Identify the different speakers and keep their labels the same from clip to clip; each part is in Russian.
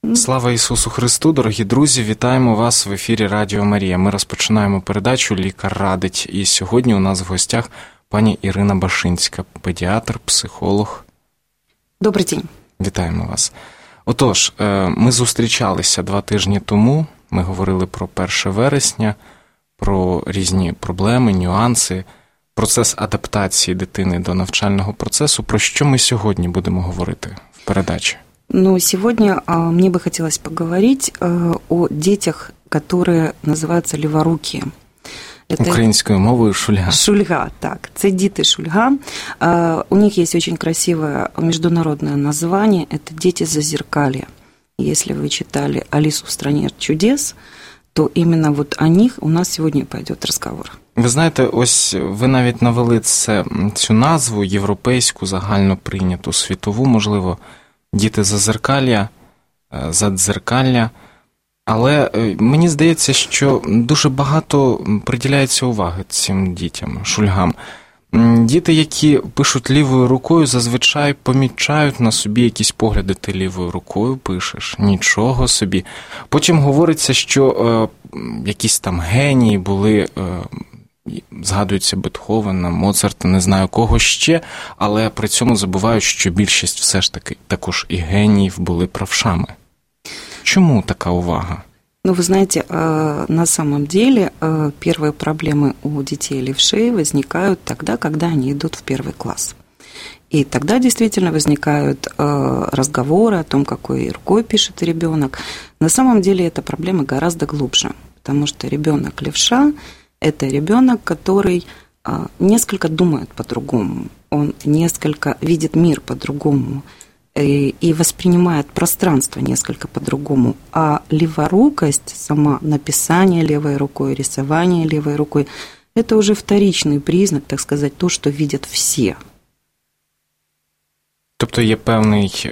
Speaker 1: Слава Ісусу Христу, дорогі друзі, вітаємо вас в ефірі Радіо Марія. Ми розпочинаємо передачу «Лікар радить». І сьогодні у нас в гостях пані Ірина Башинська, педіатр, психолог.
Speaker 2: Добрий день.
Speaker 1: Вітаємо вас. Отож, ми зустрічалися 2 тижні тому, ми говорили про 1 вересня, про різні проблеми, нюанси, процес адаптації дитини до навчального процесу. Про що ми сьогодні будемо говорити в передачі?
Speaker 2: Ну, сегодня мне бы хотелось поговорить о детях, которые называются леворукие.
Speaker 1: Это... Українською мовою шульга.
Speaker 2: Шульга, так. Це діти шульга. У них есть очень красивое международное название. Это дети зазеркалья. Если вы читали «Алису в стране чудес», то именно вот о них у нас сьогодні пойдет розговор.
Speaker 1: Ви знаєте, ось ви навіть навели цю назву європейську, загально прийняту, світову, можливо, діти зазеркалля, задзеркалля. Але мені здається, що дуже багато приділяється уваги цим дітям, шульгам. Діти, які пишуть лівою рукою, зазвичай помічають на собі якісь погляди. Ти лівою рукою пишеш, нічого собі. Потім говориться, що якісь там генії були, згадується Бетховена, Моцарта, не знаю кого ще, але при цьому забувають, що більшість все ж таки також і геніїв були правшами. Чому така увага?
Speaker 2: Ну, вы знаете, на самом деле первые проблемы у детей левшей возникают тогда, когда они идут в 1 класс. И тогда действительно возникают разговоры о том, какой рукой пишет ребенок. На самом деле эта проблема гораздо глубже, потому что ребенок левша – это ребенок, который несколько думает по-другому, он несколько видит мир по-другому и воспринимает пространство несколько по-другому. А леворукость, сама написание левой рукой, рисование левой рукой – это уже вторичный признак, так сказать, то, что видят все.
Speaker 1: Тобто є певний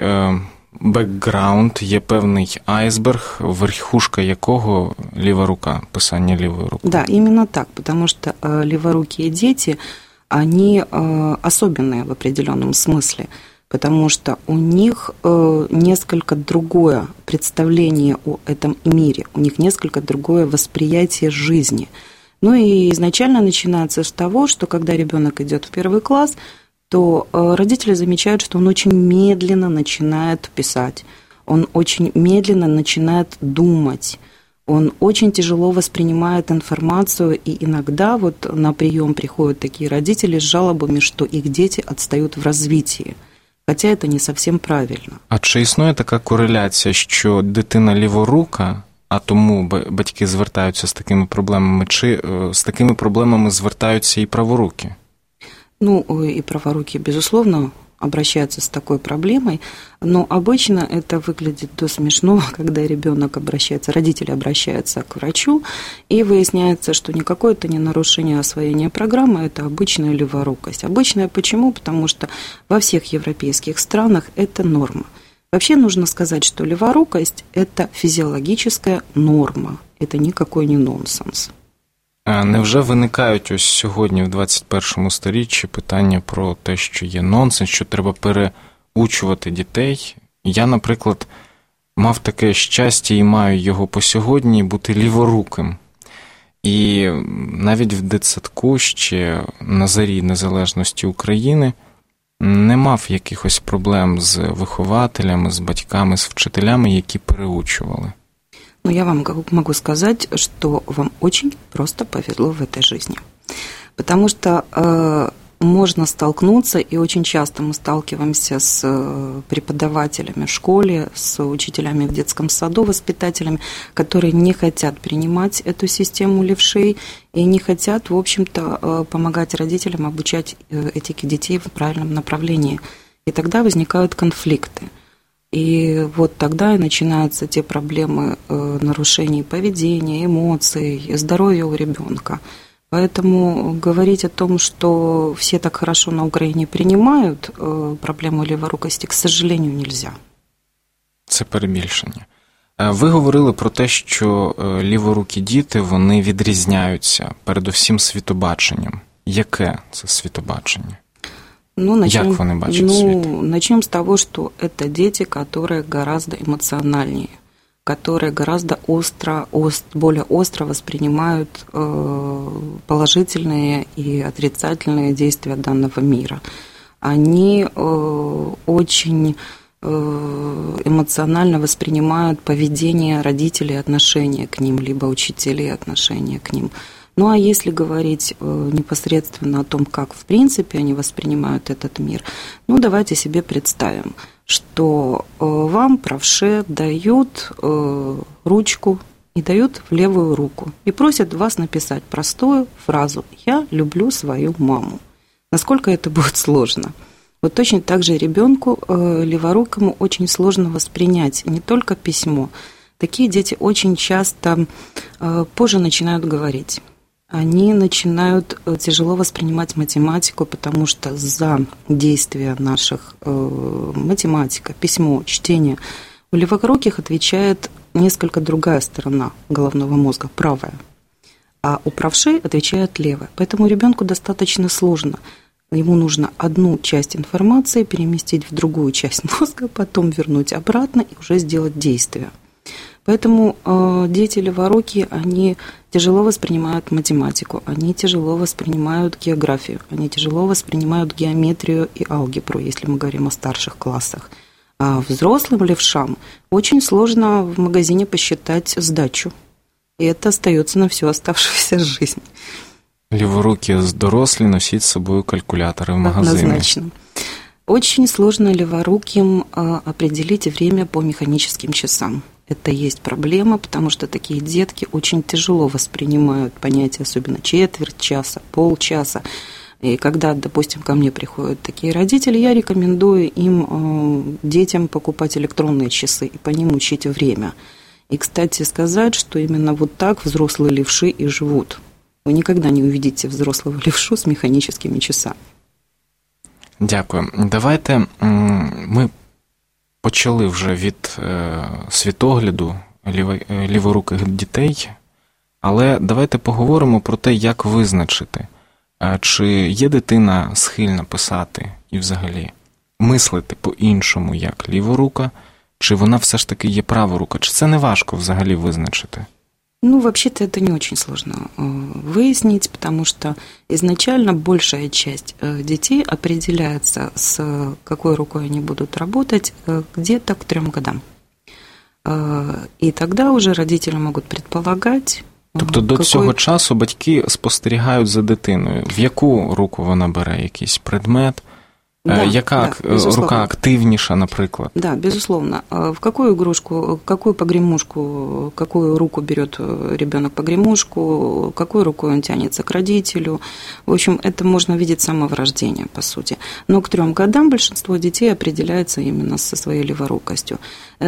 Speaker 1: бекграунд, є певний айсберг, верхушка якого ліва рука, писання лівою рукою.
Speaker 2: Да, именно так, потому что леворукие дети, они особенные в определенном смысле, потому что у них несколько другое представление о этом мире, у них несколько другое восприятие жизни. Ну и изначально начинается с того, что когда ребенок идет в 1 класс, то родители замечают, что он очень медленно начинает писать, он очень медленно начинает думать, он очень тяжело воспринимает информацию, и иногда вот на прием приходят такие родители с жалобами, что их дети отстают в развитии. Хоча це не зовсім правильно.
Speaker 1: А чи існує така кореляція, що дитина ліворука, а тому батьки звертаються з такими проблемами, чи з такими проблемами звертаються і праворукі?
Speaker 2: Ну, и праворуки, безусловно, обращаются с такой проблемой, но обычно это выглядит до смешного, когда ребенок обращается, родители обращаются к врачу, и выясняется, что никакое это не нарушение освоения программы, это обычная леворукость. Обычная почему? Потому что во всех европейских странах это норма. Вообще нужно сказать, что леворукость – это физиологическая норма, это никакой не нонсенс.
Speaker 1: Невже виникають ось сьогодні, в 21 сторіччі, питання про те, що є нонсенс, що треба переучувати дітей? Я, наприклад, мав таке щастя і маю його по сьогодні бути ліворуким. І навіть в дитсадку ще на зарі незалежності України не мав якихось проблем з вихователями, з батьками, з вчителями, які переучували.
Speaker 2: Но я вам могу сказать, что вам очень просто повезло в этой жизни. Потому что можно столкнуться, и очень часто мы сталкиваемся с преподавателями в школе, с учителями в детском саду, воспитателями, которые не хотят принимать эту систему левшей и не хотят, в общем-то, помогать родителям обучать этике детей в правильном направлении. И тогда возникают конфликты. И вот тогда и начинаются те проблемы нарушений поведения, эмоций, здоровья у ребенка. Поэтому говорить о том, что все так хорошо на Украине принимают проблему леворукости, к сожалению, нельзя.
Speaker 1: Це перебільшення. Ви говорили про те, що ліворукі діти, вони відрізняються передусім світобаченням. Яке це світобачення? Як вони бачать світ?
Speaker 2: Начнем с того, что это дети, которые гораздо эмоциональнее. которые гораздо более остро воспринимают положительные и отрицательные действия данного мира. Они очень эмоционально воспринимают поведение родителей, отношение к ним, либо учителей, отношение к ним. Ну а если говорить непосредственно о том, как в принципе они воспринимают этот мир, ну давайте себе представим, что вам правше дают ручку и дают в левую руку и просят вас написать простую фразу «Я люблю свою маму». Насколько это будет сложно? Вот точно так же ребенку леворукому очень сложно воспринять не только письмо. Такие дети очень часто позже начинают говорить. Они начинают тяжело воспринимать математику, потому что за действия наших математика, письмо, чтение у леворуких отвечает несколько другая сторона головного мозга, правая, а у правшей отвечает левая. Поэтому ребенку достаточно сложно. Ему нужно одну часть информации переместить в другую часть мозга, потом вернуть обратно и уже сделать действие. Поэтому дети леворукие, они тяжело воспринимают математику, они тяжело воспринимают географию, они тяжело воспринимают геометрию и алгебру, если мы говорим о старших классах. А взрослым левшам очень сложно в магазине посчитать сдачу, и это остается на всю оставшуюся жизнь.
Speaker 1: Ліворукі дорослі носіть з собою калькулятори в магазині.
Speaker 2: Однозначно. Очень сложно леворуким определить время по механическим часам. Это есть проблема, потому что такие детки очень тяжело воспринимают понятие, особенно четверть часа, полчаса. И когда, допустим, ко мне приходят такие родители, я рекомендую им, детям, покупать электронные часы и по ним учить время. И, кстати сказать, что именно вот так взрослые левши и живут. Ви ніколи не увидите взрослого левшу з механічними часами.
Speaker 1: Дякую. Давайте ми почали вже від світогляду ліворуких дітей, але давайте поговоримо про те, як визначити, чи є дитина схильна писати і взагалі мислити по-іншому, як ліворука, чи вона все ж таки є праворука, чи це не важко взагалі визначити?
Speaker 2: Ну, вообще-то это не очень сложно выяснить, потому что изначально большая часть детей определяется, с какой рукой они будут работать, где-то к 3 годам. И тогда уже родители могут предполагать.
Speaker 1: Тобто до цього часу батьки спостерігають за дитиною, в яку руку вона бере якийсь предмет, яка рука активніша, наприклад?
Speaker 2: Да, безусловно. В какую игрушку, какую погремушку, какую руку берет ребенок погремушку, какой рукой он тянется к родителю. В общем, это можно видеть с самого рождения, по сути. Но к 3 годам большинство детей определяется именно со своей леворукостью.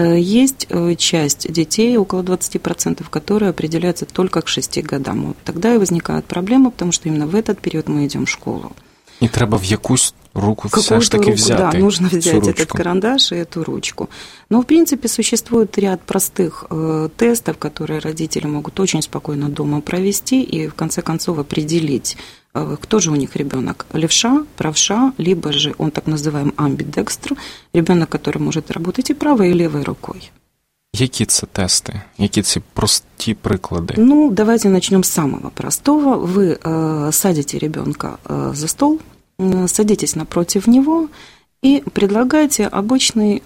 Speaker 2: Есть часть детей, около 20%, которые определяются только к 6 годам. Вот тогда и возникает проблема, потому что именно в этот период мы идем в школу.
Speaker 1: І треба в якусь руку все ж таки взяти.
Speaker 2: Да, нужно взять этот карандаш и эту ручку. Но, в принципе, существует ряд простых тестов, которые родители могут очень спокойно дома провести и, в конце концов, определить, кто же у них ребенок, левша, правша, либо же он так называемый амбидекстр, ребенок, который может работать и правой, и левой рукой.
Speaker 1: Які це тести? Які ці прості приклади?
Speaker 2: Ну, давайте начнем с самого простого. Вы садите ребенка за стол, садитесь напротив него и предлагаете обычный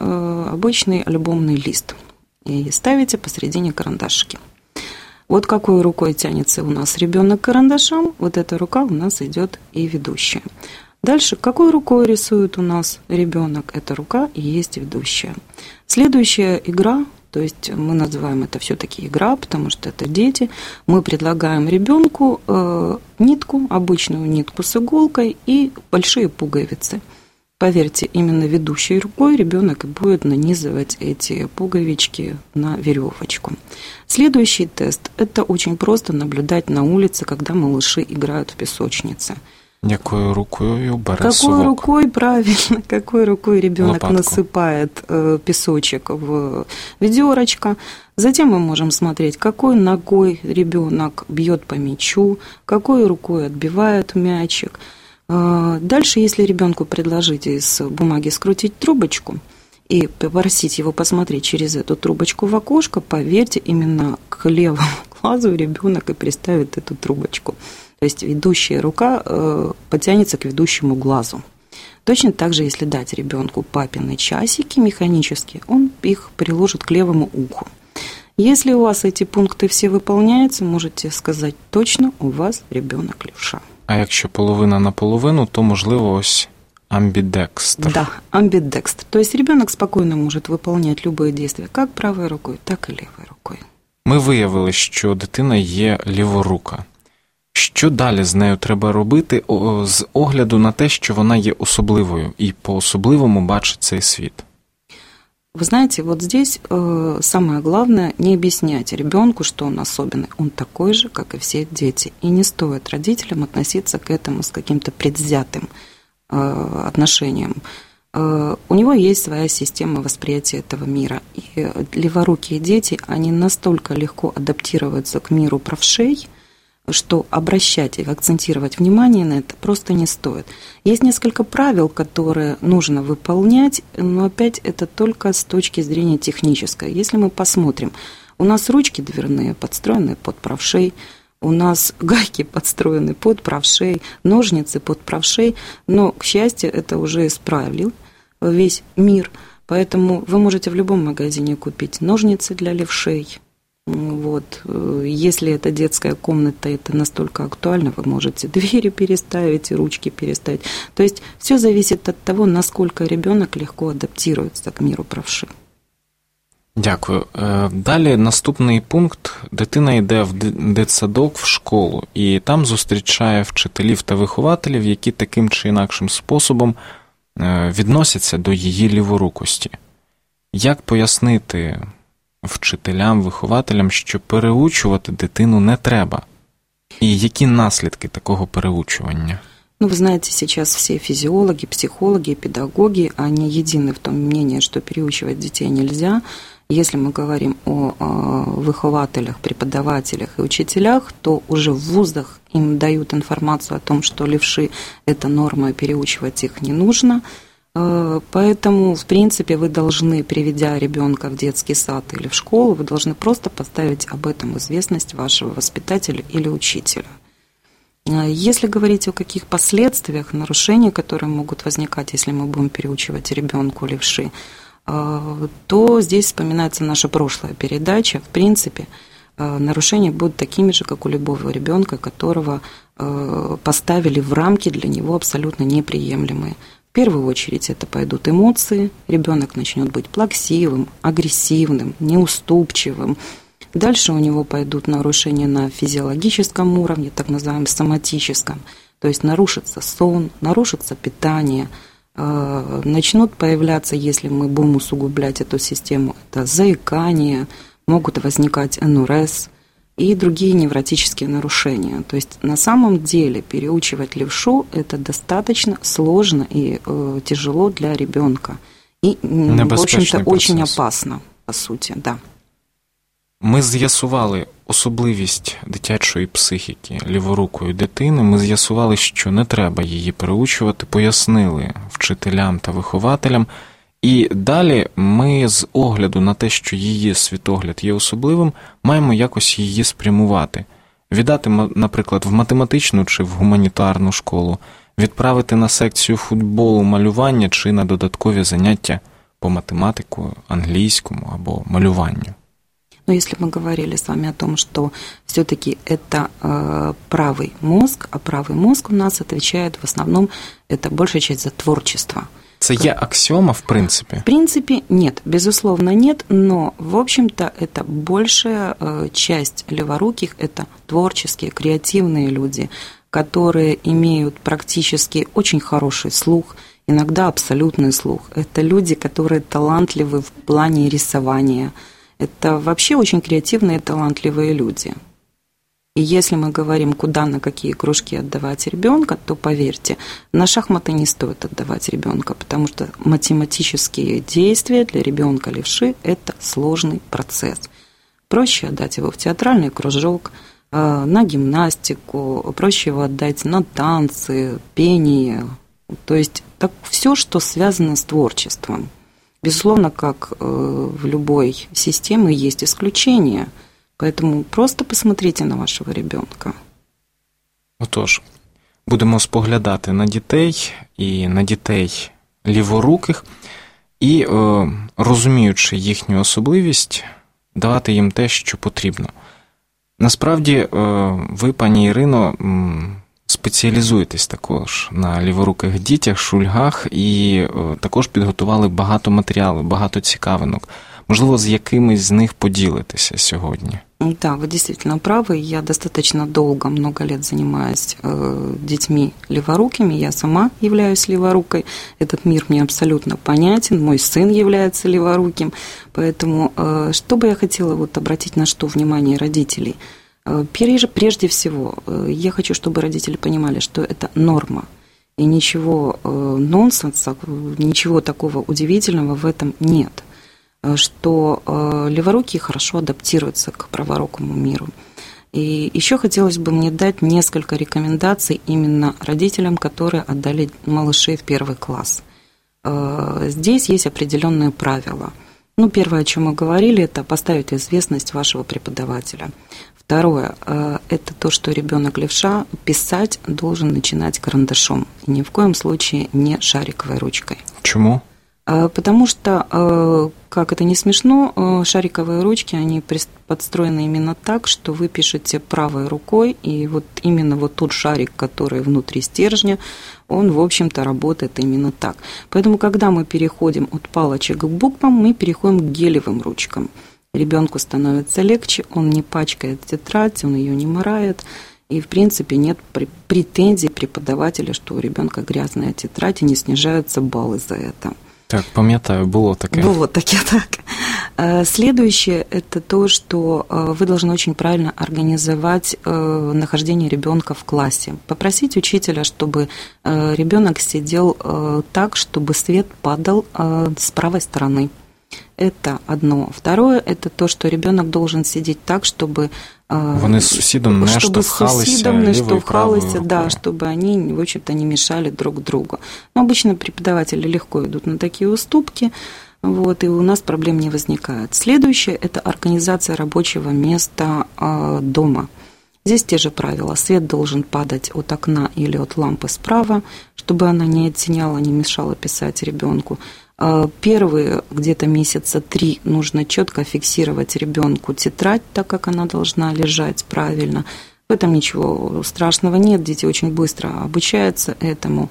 Speaker 2: альбомный лист и ставите посередине карандашики. Вот какой рукой тянется у нас ребенок к карандашам, вот эта рука у нас идет и ведущая. Дальше, какой рукой рисует у нас ребенок, эта рука и есть ведущая. Следующая игра, то есть мы называем это все-таки игра, потому что это дети. Мы предлагаем ребенку нитку, обычную нитку с иголкой и большие пуговицы. Поверьте, именно ведущей рукой ребенок и будет нанизывать эти пуговички на веревочку. Следующий тест – это очень просто наблюдать на улице, когда малыши играют в песочнице.
Speaker 1: Якою рукою бере
Speaker 2: какой
Speaker 1: совок?
Speaker 2: Рукой, правильно, какой рукой ребенок
Speaker 1: Лопатку.
Speaker 2: насыпает песочек в ведерочко. Затем мы можем смотреть, какой ногой ребенок бьет по мячу, какой рукой отбивает мячик. Дальше, если ребенку предложить из бумаги скрутить трубочку и попросить его посмотреть через эту трубочку в окошко, поверьте, именно к левому глазу ребенок и приставит эту трубочку. То есть ведущая рука потянется к ведущему глазу. Точно так же, если дать ребенку папины часики механические, он их приложит к левому уху. Если у вас эти пункты все выполняются, можете сказать точно, у вас ребенок левша.
Speaker 1: А якщо половина на половину, то можливо ось амбидекстр.
Speaker 2: Да, амбидекстр. То есть ребенок спокойно может выполнять любые действия как правой рукой, так і лівою рукою.
Speaker 1: Ми виявили, що дитина є ліворука. Що далі з нею треба робити з огляду на те, що вона є особливою і по-особливому бачить цей світ?
Speaker 2: Вы знаете, вот здесь самое главное не объяснять ребенку, что он особенный. Он такой же, как и все дети. И не стоит родителям относиться к этому с каким-то предвзятым отношением. У него есть своя система восприятия этого мира. И леворукие дети, они настолько легко адаптируются к миру правшей, что обращать и акцентировать внимание на это просто не стоит. Есть несколько правил, которые нужно выполнять, но опять это только с точки зрения технической. Если мы посмотрим, у нас ручки дверные подстроены под правшей, у нас гайки подстроены под правшей, ножницы под правшей, но, к счастью, это уже исправил весь мир, поэтому вы можете в любом магазине купить ножницы для левшей. Вот. Если это детская комната, это настолько актуально, вы можете двери переставить и ручки переставить. То есть все зависит от того, насколько ребенок легко адаптируется к миру правши.
Speaker 1: Дякую. Далі наступний пункт. Дитина йде в дитсадок, в школу, і там зустрічає вчителів та вихователів, які таким чи інакшим способом відносяться до її ліворукості. Як пояснити вчителям, вихователям, що переучувати дитину не треба? И які наслідки такого переучивания?
Speaker 2: Ну, вы знаете, сейчас все физиологи, психологи, педагоги, они едины в том мнении, что переучивать детей нельзя. Если мы говорим о выхователях, преподавателях и учителях, то уже в вузах им дают информацию о том, что левши – это норма, и переучивать их не нужно. Поэтому, в принципе, вы должны, приведя ребенка в детский сад или в школу, вы должны просто поставить об этом известность вашего воспитателя или учителя. Если говорить о каких последствиях, нарушений, которые могут возникать, если мы будем переучивать ребенку левши, то здесь вспоминается наша прошлая передача. В принципе, нарушения будут такими же, как у любого ребенка, которого поставили в рамки для него абсолютно неприемлемые. В первую очередь это пойдут эмоции, ребенок начнет быть плаксивым, агрессивным, неуступчивым. Дальше у него пойдут нарушения на физиологическом уровне, так называемом соматическом, то есть нарушится сон, нарушится питание, начнут появляться, если мы будем усугублять эту систему, это заикание, могут возникать НРС и другие невротические нарушения. То есть на самом деле переучивать левшу – это достаточно сложно и тяжело для ребенка. И, в общем-то, очень опасно, по суті, да.
Speaker 1: Ми з'ясували особливість дитячої психіки ліворукої дитини, ми з'ясували, що не треба її переучувати, пояснили вчителям та вихователям. І далі ми з огляду на те, що її світогляд є особливим, маємо якось її спрямувати. Віддати, наприклад, в математичну чи в гуманітарну школу, відправити на секцію футболу, малювання чи на додаткові заняття по математику, англійському або малюванню.
Speaker 2: Но если мы говорили с вами о том, что все-таки это правый мозг, а правый мозг у нас отвечает в основном, это большая часть за творчество.
Speaker 1: Це є аксиома, в принципе?
Speaker 2: В принципе, нет, безусловно, нет, но, в общем-то, это большая часть леворуких, это творческие, креативные люди, которые имеют практически очень хороший слух, иногда абсолютный слух. Это люди, которые талантливы в плане рисования. Это вообще очень креативные и талантливые люди. И если мы говорим, куда, на какие кружки отдавать ребенка, то поверьте, на шахматы не стоит отдавать ребенка, потому что математические действия для ребенка левши – это сложный процесс. Проще отдать его в театральный кружок, на гимнастику, проще его отдать на танцы, пение, то есть так, все, что связано с творчеством. Безусловно, как в любой системе есть исключения, поэтому просто посмотрите на вашого ребенка.
Speaker 1: Отож, будемо споглядати на дітей і на дітей ліворуких і, розуміючи їхню особливість, давати їм те, що потрібно. Насправді, ви, пані Ірино, спеціалізуєтесь також на ліворуких дітях, шульгах, і також підготували багато матеріалів, багато цікавинок. Можливо, з якимись з них поділитеся сьогодні?
Speaker 2: Да, вы действительно правы. Я достаточно долго, много лет занимаюсь детьми леворукими. Я сама являюсь леворукой. Этот мир мне абсолютно понятен. Мой сын является леворуким. Поэтому что бы я хотела обратить на что внимание родителей? Прежде всего, я хочу, чтобы родители понимали, что это норма. И ничего нонсенса, ничего такого удивительного в этом нет. Что леворукие хорошо адаптируются к праворукому миру. И еще хотелось бы мне дать несколько рекомендаций именно родителям, которые отдали малышей в 1 класс. Здесь есть определенные правила. Первое, о чем мы говорили, это поставить известность вашего преподавателя. Второе, это то, что ребенок левша писать должен начинать карандашом. И ни в коем случае не шариковой ручкой.
Speaker 1: Почему?
Speaker 2: Потому что, как это не смешно, шариковые ручки, они подстроены именно так, что вы пишете правой рукой, и именно тот шарик, который внутри стержня, он, в общем-то, работает именно так. Поэтому, когда мы переходим от палочек к буквам, мы переходим к гелевым ручкам. Ребенку становится легче, он не пачкает тетрадь, он ее не морает, и, в принципе, нет претензий преподавателя, что у ребенка грязная тетрадь, и не снижаются баллы за это.
Speaker 1: Так, пам'ятаю, было таке.
Speaker 2: Было таке, так. Следующее – это то, что вы должны очень правильно организовать нахождение ребенка в классе. Попросить учителя, чтобы ребенок сидел так, чтобы свет падал с правой стороны. Это одно. Второе – это то, что ребенок должен сидеть так, чтобы
Speaker 1: вони з сусідом не штовхалися лівою, правою рукою.
Speaker 2: Да, чтобы они, в общем-то, не мешали друг другу. Но обычно преподаватели легко идут на такие уступки, и у нас проблем не возникает. Следующее – это организация рабочего места дома. Здесь те же правила. Свет должен падать от окна или от лампы справа, чтобы она не оттеняла, не мешала писать ребенку. Первые где-то месяца 3 нужно четко фиксировать ребенку тетрадь, так как она должна лежать правильно. В этом ничего страшного нет, дети очень быстро обучаются этому.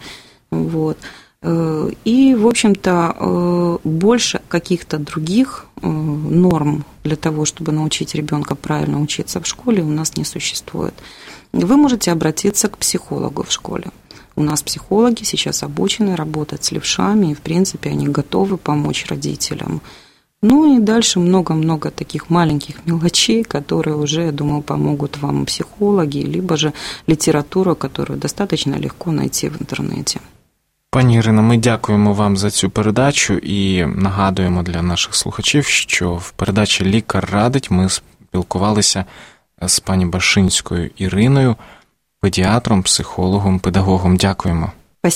Speaker 2: И, в общем-то, больше каких-то других норм для того, чтобы научить ребенка правильно учиться в школе, у нас не существует. Вы можете обратиться к психологу в школе. У нас психологи сейчас обучены работать с левшами, и, в принципе, они готовы помочь родителям. И дальше много-много таких маленьких мелочей, которые уже, я думаю, помогут вам психологи, либо же література, которую достаточно легко найти в інтернеті.
Speaker 1: Пані Ірино, ми дякуємо вам за цю передачу і нагадуємо для наших слухачів, що в передачі «Лікар радить» ми спілкувалися з пані Башинською Іриною, педіатром, психологом, педагогом. Дякуємо.